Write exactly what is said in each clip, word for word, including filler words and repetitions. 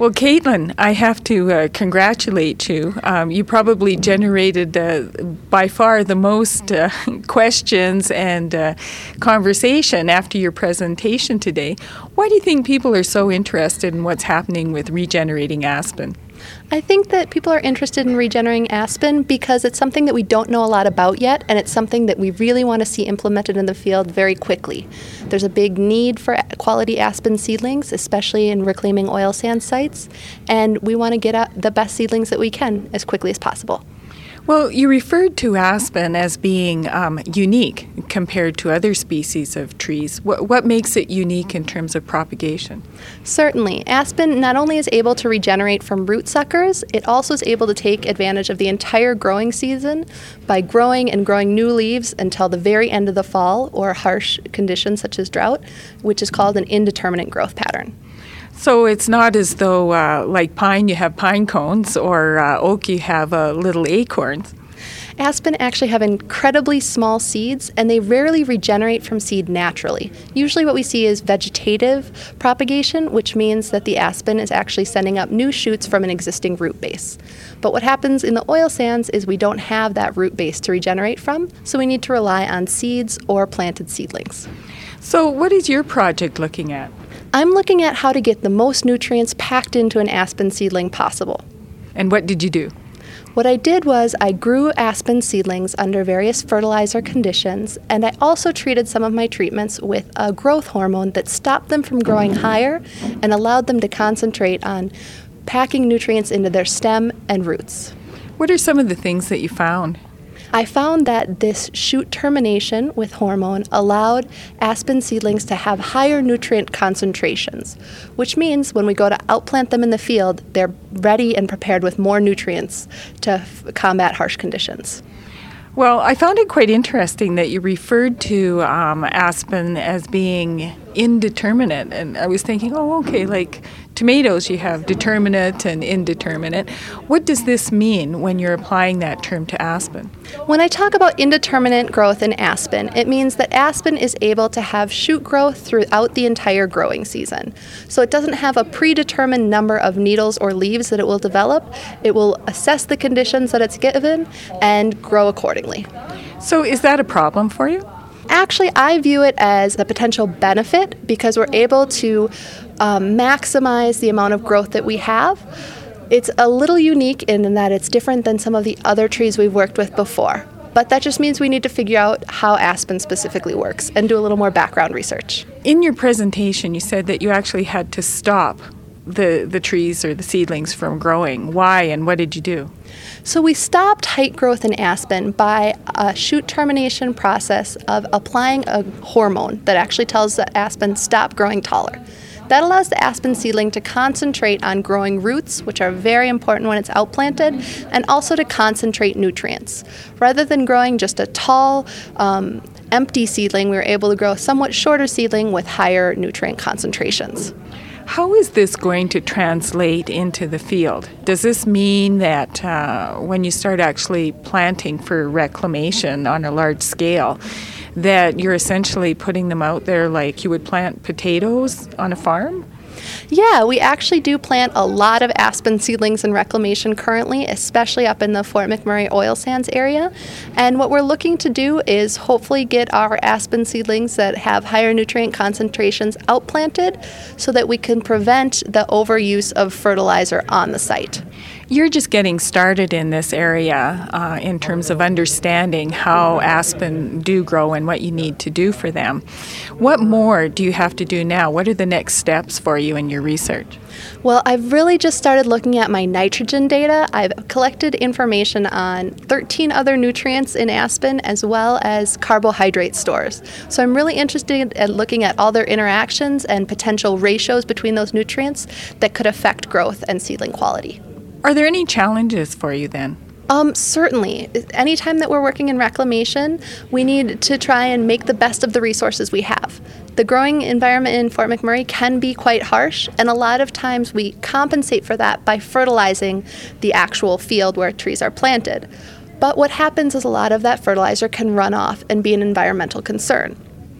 Well, Caitlin, I have to uh, congratulate you. Um, you probably generated uh, by far the most uh, questions and uh, conversation after your presentation today. Why do you think people are so interested in what's happening with regenerating aspen? I think that people are interested in regenerating aspen because it's something that we don't know a lot about yet, and it's something that we really want to see implemented in the field very quickly. There's a big need for quality aspen seedlings, especially in reclaiming oil sand sites, and we want to get out the best seedlings that we can as quickly as possible. Well, you referred to aspen as being um, unique compared to other species of trees. What, what makes it unique in terms of propagation? Certainly. Aspen not only is able to regenerate from root suckers, it also is able to take advantage of the entire growing season by growing and growing new leaves until the very end of the fall or harsh conditions such as drought, which is called an indeterminate growth pattern. So it's not as though, uh, like pine, you have pine cones, or uh, oak, you have uh, little acorns. Aspen actually have incredibly small seeds, and they rarely regenerate from seed naturally. Usually what we see is vegetative propagation, which means that the aspen is actually sending up new shoots from an existing root base. But what happens in the oil sands is we don't have that root base to regenerate from, so we need to rely on seeds or planted seedlings. So what is your project looking at? I'm looking at how to get the most nutrients packed into an aspen seedling possible. And what did you do? What I did was I grew aspen seedlings under various fertilizer conditions, and I also treated some of my treatments with a growth hormone that stopped them from growing higher and allowed them to concentrate on packing nutrients into their stem and roots. What are some of the things that you found? I found that this shoot termination with hormone allowed aspen seedlings to have higher nutrient concentrations, which means when we go to outplant them in the field, they're ready and prepared with more nutrients to f- combat harsh conditions. Well, I found it quite interesting that you referred to um, aspen as being indeterminate, and I was thinking, oh, okay, like tomatoes, you have determinate and indeterminate. What does this mean when you're applying that term to aspen? When I talk about indeterminate growth in aspen, it means that aspen is able to have shoot growth throughout the entire growing season. So it doesn't have a predetermined number of needles or leaves that it will develop. It will assess the conditions that it's given and grow accordingly. So is that a problem for you? Actually, I view it as a potential benefit because we're able to um, maximize the amount of growth that we have. It's a little unique in that it's different than some of the other trees we've worked with before. But that just means we need to figure out how aspen specifically works and do a little more background research. In your presentation, you said that you actually had to stop the, the trees or the seedlings from growing. Why, and what did you do? So we stopped height growth in aspen by a shoot termination process of applying a hormone that actually tells the aspen stop growing taller. That allows the aspen seedling to concentrate on growing roots, which are very important when it's outplanted, and also to concentrate nutrients. Rather than growing just a tall, um, empty seedling, we were able to grow a somewhat shorter seedling with higher nutrient concentrations. How is this going to translate into the field? Does this mean that uh, when you start actually planting for reclamation on a large scale, that you're essentially putting them out there like you would plant potatoes on a farm? Yeah, we actually do plant a lot of aspen seedlings in reclamation currently, especially up in the Fort McMurray oil sands area. And what we're looking to do is hopefully get our aspen seedlings that have higher nutrient concentrations outplanted so that we can prevent the overuse of fertilizer on the site. You're just getting started in this area uh, in terms of understanding how aspen do grow and what you need to do for them. What more do you have to do now? What are the next steps for you in your research? Well, I've really just started looking at my nitrogen data. I've collected information on thirteen other nutrients in aspen as well as carbohydrate stores. So I'm really interested in looking at all their interactions and potential ratios between those nutrients that could affect growth and seedling quality. Are there any challenges for you then? Um, certainly. Anytime that we're working in reclamation, we need to try and make the best of the resources we have. The growing environment in Fort McMurray can be quite harsh, and a lot of times we compensate for that by fertilizing the actual field where trees are planted. But what happens is a lot of that fertilizer can run off and be an environmental concern.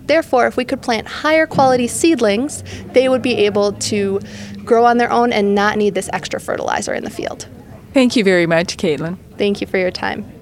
Therefore, if we could plant higher quality seedlings, they would be able to grow on their own and not need this extra fertilizer in the field. Thank you very much, Caitlin. Thank you for your time.